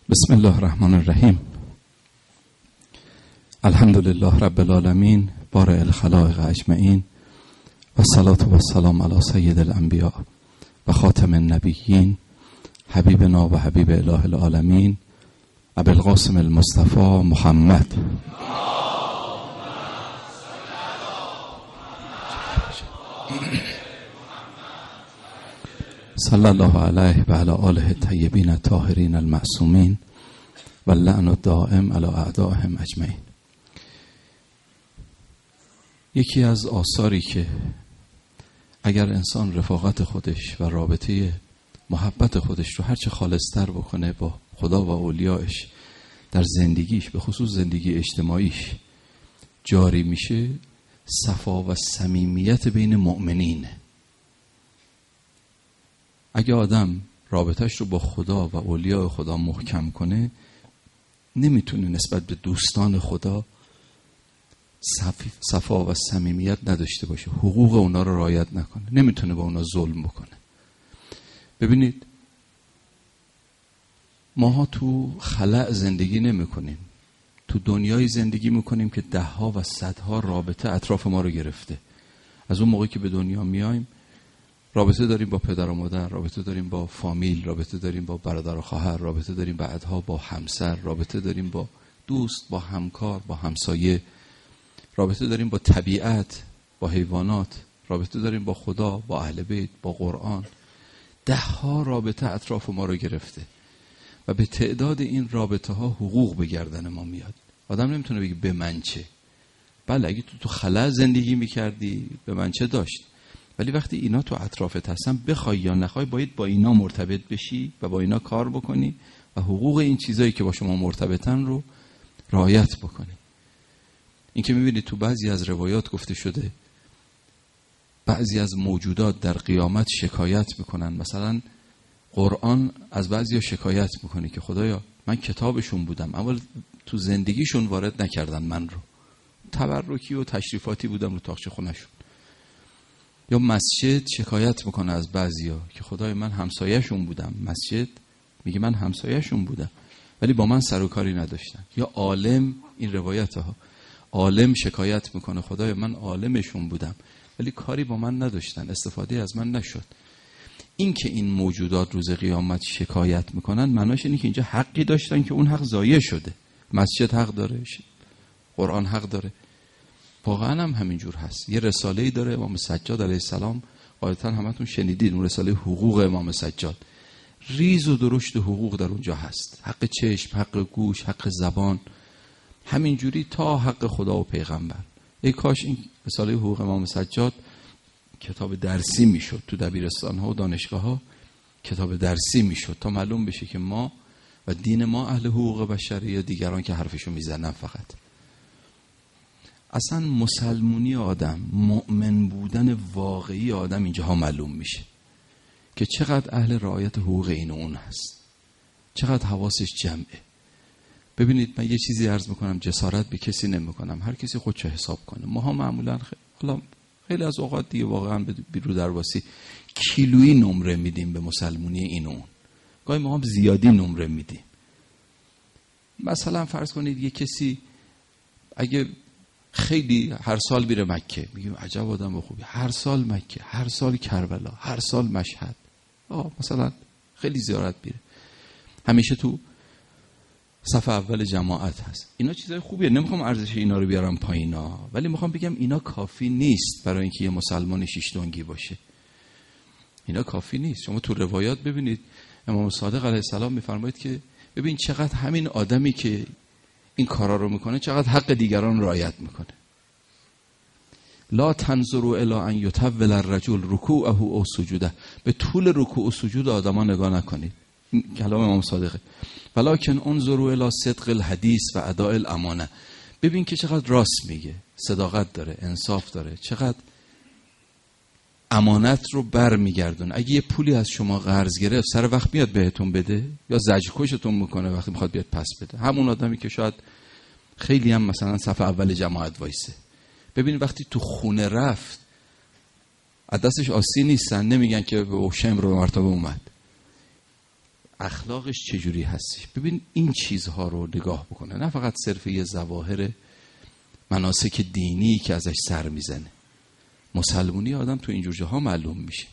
بسم الله الرحمن الرحیم. الحمد لله رب العالمین بارئ الخلائق اجمعین و الصلاة و السلام علی سید الانبیاء و خاتم النبیین حبیبنا و حبیب اله العالمین ابی القاسم المصطفى محمد. صلی الله علیه و علی آله الطیبین الطاهرین المعصومین و اللعن الدائم علی اعدائهم اجمعین. یکی از آثاری که اگر انسان رفاقت خودش و رابطه محبت خودش رو هرچه خالصتر بکنه با خدا و اولیاءش در زندگیش، به خصوص زندگی اجتماعیش جاری میشه، صفا و صمیمیت بین مؤمنینه. اگه آدم رابطهش رو با خدا و اولیاء خدا محکم کنه، نمیتونه نسبت به دوستان خدا صفا و صمیمیت نداشته باشه، حقوق اونا رو رعایت نکنه، نمیتونه با اونا ظلم بکنه. ببینید، ماها تو خلأ زندگی نمی کنیم، تو دنیای زندگی میکنیم که دهها و صدها رابطه اطراف ما رو گرفته. از اون موقعی که به دنیا میایم رابطه داریم با پدر و مادر، رابطه داریم با فامیل، رابطه داریم با برادر و خواهر، رابطه داریم بعدها با همسر، رابطه داریم با دوست، با همکار، با همسایه، رابطه داریم با طبیعت، با حیوانات، رابطه داریم با خدا، با اهل بیت، با قرآن. دهها رابطه اطراف ما رو گرفته و به تعداد این رابطه ها حقوق به گردن ما میاد. آدم نمیتونه بگه به من چه. بله، اگه تو خلا زندگی میکردی به من چه داشت، ولی وقتی اینا تو اطرافت هستن، بخوای یا نخوای باید با اینا مرتبط بشی و با اینا کار بکنی و حقوق این چیزایی که با شما مرتبطن رو رعایت بکنی. این که میبینید تو بعضی از روایات گفته شده بعضی از موجودات در قیامت شکایت میکنن. مثلا قرآن از بعضیا شکایت میکنه که خدایا من کتابشون بودم اما تو زندگیشون وارد نکردن من رو، تبرکی و تشریفاتی بودم رو تاقچه خونشون. یا مسجد شکایت میکنه از بعضیا که خدای من همسایه‌شون بودم، مسجد میگه من همسایه‌شون بودم ولی با من سر و کاری نداشتن. یا عالم، این روایت ها، عالم شکایت میکنه خدای من عالمشون بودم ولی کاری با من نداشتن، استفاده از من نشد. این که این موجودات روز قیامت شکایت میکنن معناش اینه که اینجا حقی داشتن که اون حق ضایع شده. مسجد حق داره، قرآن حق داره، واقعا هم همینجور هست. یه رساله‌ای داره امام سجاد علیه السلام، غالبا همتون شنیدید، اون رساله حقوق امام سجاد. ریز و درشت حقوق در اونجا هست، حق چشم، حق گوش، حق زبان، همینجوری تا حق خدا و پیغمبر. ای کاش این رساله حقوق امام سجاد کتاب درسی میشد، تو دبیرستان ها و دانشگاه ها کتاب درسی میشد تا معلوم بشه که ما و دین ما اهل حقوق بشری یا دیگران که حرفشو میزنن. فقط اصلا مسلمونی آدم، مؤمن بودن واقعی آدم اینجاها معلوم میشه که چقدر اهل رعایت حقوق این و اون هست، چقدر حواسش جمعه. ببینید، من یه چیزی عرض میکنم، جسارت به کسی نمیکنم، هر کسی خودشو حساب کنه. ماها معمولا خیلی از اوقات دیگه واقعا بیرو درواسی کیلویی نمره میدیم به مسلمونی این و اون، گاهی ما هم زیادی نمره میدیم. مثلا فرض کنید یه کسی اگه خیلی هر سال میره مکه، میگیم عجب آدم خوبی، هر سال مکه، هر سال کربلا، هر سال مشهد، مثلا خیلی زیارت میره، همیشه تو صف اول جماعت هست. اینا چیزای خوبیه، نمیخوام ارزش اینا رو بیارم پایینا، ولی میخوام بگم اینا کافی نیست برای اینکه یه مسلمان شیش دنگی باشه. اینا کافی نیست. شما تو روایات ببینید امام صادق علیه السلام میفرمایید که ببین چقدر همین آدمی که این کارا رو میکنه چقدر حق دیگران رعایت میکنه. لا تنظروا الی ان یطول الرجل رکوعه او سجوده، به طول رکوع و سجود آدما نگاه نکنید. این کلام امام صادقه. ولکن انظروا الی صدق الحدیث و اداء الامانه، ببین که چقدر راست میگه، صداقت داره، انصاف داره، چقدر امانت رو برمیگردون. اگه یه پولی از شما قرض گرفت سر وقت میاد بهتون بده یا زجرکشتون میکنه وقتی میخواد بیاد پس بده؟ همون آدمی که شاید خیلی هم مثلا صف اول جماعت وایسه، ببین وقتی تو خونه رفت از دستش آسی نیستن، نمیگن که به شمر رو مرتبه اومد، اخلاقش چجوری هستش. ببین این چیزها رو نگاه بکنه، نه فقط صرف یه ظواهر مناسک دینی که ازش سر میزنه. مسلمونی آدم تو اینجور جاها معلوم میشه.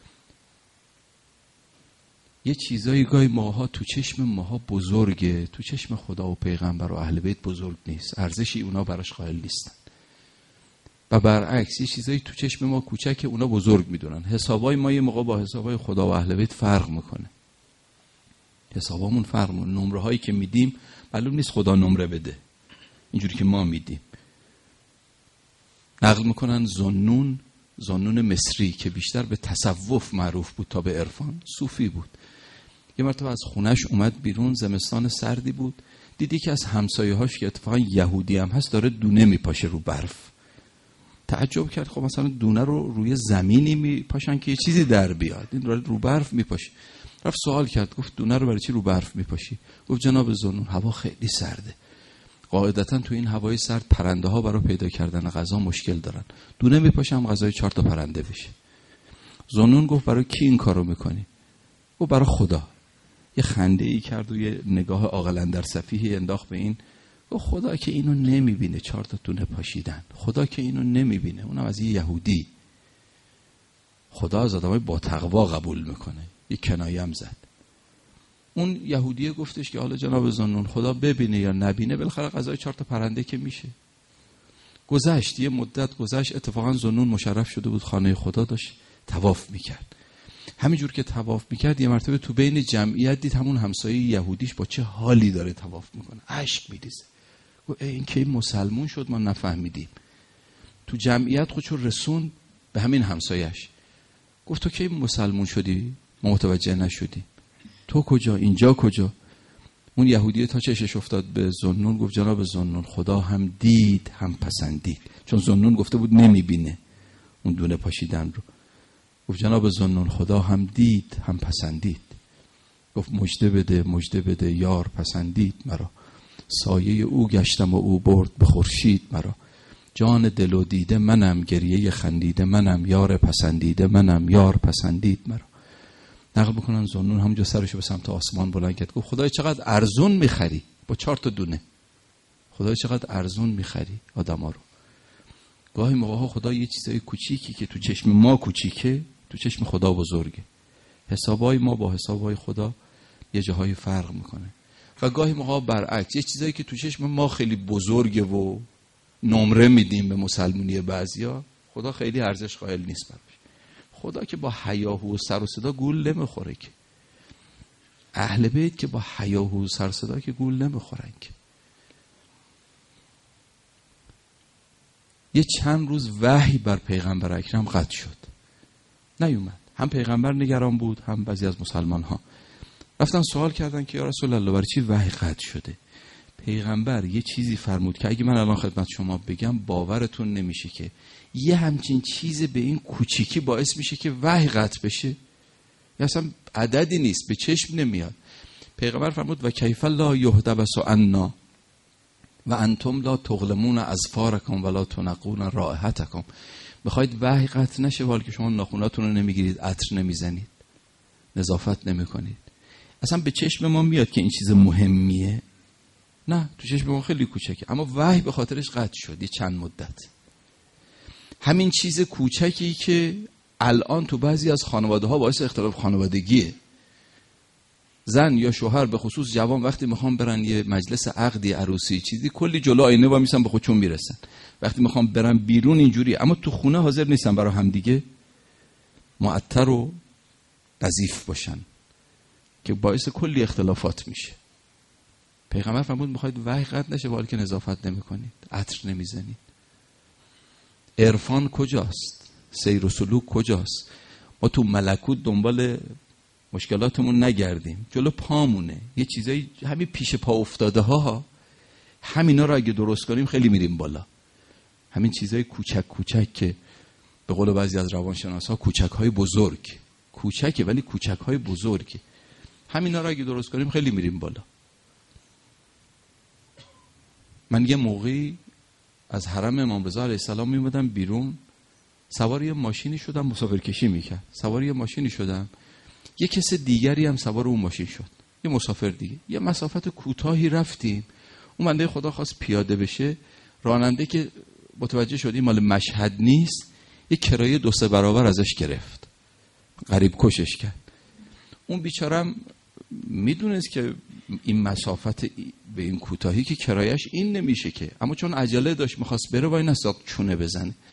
یه چیزایی گاهی ماها تو چشم ماها بزرگه، تو چشم خدا و پیغمبر و اهل بیت بزرگ نیست، ارزشی اونا براش قائل نیستن. و برعکس یه چیزایی تو چشم ما کوچکه، اونا بزرگ میدونن. حسابای ما یه موقع با حسابای خدا و اهل بیت فرق میکنه. حسابامون فرق میکنه. نمره هایی که میدیم معلوم نیست خدا نمره بده اینجوری که ما میدیم. نقل میکنن ذوالنون مصری که بیشتر به تصوف معروف بود تا به عرفان، صوفی بود. یه مرتبه از خونش اومد بیرون، زمستان سردی بود، دیدی که از همسایه‌هاش که اتفاقا یهودی هم هست داره دونه میپاشه رو برف. تعجب کرد، خب مثلا دونه رو روی زمینی میپاشن که یه چیزی در بیاد، این رو برف میپاشه. رفت سوال کرد، گفت دونه رو برای چی رو برف میپاشی؟ گفت جناب ذوالنون هوا خیلی سرده، قاعدتا تو این هوای سرد پرنده ها برای پیدا کردن غذا مشکل دارن، دونه میپاشم غذای 4 تا پرنده بشه. ذوالنون گفت برای کی این کارو میکنی؟ گفت برای خدا. یه خنده ای کرد و یه نگاه عاقل اندر سفیهی انداخت به این، گفت خدا که اینو نمیبینه 4 تا دونه پاشیدن، خدا که اینو نمیبینه، اونم از یه یهودی. خدا از آدمای با تقوا قبول میکنه. یه کنایه هم زد. اون یهودیه گفتش که حالا جناب ذوالنون خدا ببینه یا نبینه بالاخره غذای 4 تا پرنده که میشه. گذشت، یه مدت گذشت، اتفاقا ذوالنون مشرف شده بود خانه خدا داشت طواف میکرد. همینجور که طواف میکرد یه مرتبه تو بین جمعیت دید همون همسایه یهودیش با چه حالی داره طواف میکنه، اشک میریزه. گفت این که مسلمون شد ما نفهمیدیم. تو جمعیت خودشو رسون به همین همسایه‌اش، گفت تو کی مسلمون شدی؟ ما متوجه نشدیم. تو کجا؟ اینجا کجا؟ اون یهودیه تا چشش افتاد به ذوالنون، گفت جناب ذوالنون خدا هم دید هم پسندید. چون ذوالنون گفته بود نمیبینه اون دونه پاشیدن رو. گفت جناب ذوالنون خدا هم دید هم پسندید. گفت مژده بده یار پسندید مرا، سایه او گشتم و او برد به خورشید مرا. جان دل و دیده منم، گریه خندیده منم، یار پسندیده منم، یار پسندید مرا. نقل بکنن ذوالنون همونجا سرشو به سمت آسمان بلند کرد، گفت خدای چقدر ارزون میخری با 4 تا دونه، خدای چقدر ارزون میخری آدما رو. گاهی موقع خدا یه چیزای کوچیکی که تو چشم ما کوچیکه تو چشم خدا بزرگه. حسابای ما با حسابای خدا یه جاهای فرق میکنه. و گاهی موقع برعکس، یه چیزایی که تو چشم ما خیلی بزرگه و نمره میدیم به مسلمونی بعضیا، خدا خیلی ارزش قائل نیست براش. خدا که با هیاهو و سر و صدا گول نمیخوره که. اهل بیت که با هیاهو و سر و صدا که گول نمیخورن که. یه چند روز وحی بر پیغمبر اکرم قطع شد، نیومد. هم پیغمبر نگران بود، هم بعضی از مسلمان ها رفتن سوال کردن که یا رسول الله برای چی وحی قطع شده؟ پیغمبر یه چیزی فرمود که اگه من الان خدمت شما بگم باورتون نمیشه که یه همچین چیز به این کوچیکی باعث میشه که وحی قطع بشه. یا اصلا عددی نیست، به چشم نمیاد. پیغمبر فرمود و کیف لا یهدبس عنا و انتم لا تغلمون اظفارکم ولا تنقون رائحتکم. بخواید وحی قطع نشه ولی که شما ناخوناتون رو نمیگیرید، عطر نمیزنید، نظافت نمیکنید. اصلا به چشم ما میاد که این چیز مهمیه؟ نه، تو چشم ما خیلی کوچکه، اما وحی به خاطرش قطع شد یه چند مدت. همین چیز کوچکی که الان تو بعضی از خانواده ها باعث اختلاف خانوادگیه. زن یا شوهر به خصوص جوان وقتی میخوام برن یه مجلس عقدی عروسی چیزی کلی جلو آینه وا میسن به خودشون میرسن، وقتی میخوام برن بیرون اینجوری، اما تو خونه حاضر نیستن برای همدیگه معطر و نظیف باشن که باعث کلی اختلافات میشه. پیغمبر فرمود میخواید وحی قطع نشه ولی که نظافت نمیکنید، عطر نمیزنید. عرفان کجاست؟ سیر و سلوک کجاست؟ ما تو ملکوت دنبال مشکلاتمون نگردیم، جلو پامونه یه چیزایی همین پیش پا افتاده ها، همینا رو اگه درست کنیم خیلی میریم بالا. همین چیزای کوچک کوچک که به قول بعضی از روانشناسا کوچک های بزرگ، کوچکه ولی کوچک های بزرگه، همینا رو اگه درست کنیم خیلی میریم بالا. من یه موقعی از حرم امام رضا علیه السلام میومدم بیرون، سوار یه ماشینی شدم، مسافرکشی میکرد، سوار یه ماشینی شدم، یه کس دیگری هم سوار اون ماشین شد. یه مسافر دیگه. یه مسافت کوتاهی رفتیم، اون بنده خدا خواست پیاده بشه، راننده که متوجه شد این مال مشهد نیست، یه کرایه 2-3 برابر ازش گرفت، غریب کشش کرد. اون بیچارم میدونست که این مسافت به این کوتاهی که کرایش این نمیشه که، اما چون عجله داشت میخواست بره، وای نساق چونه بزنه.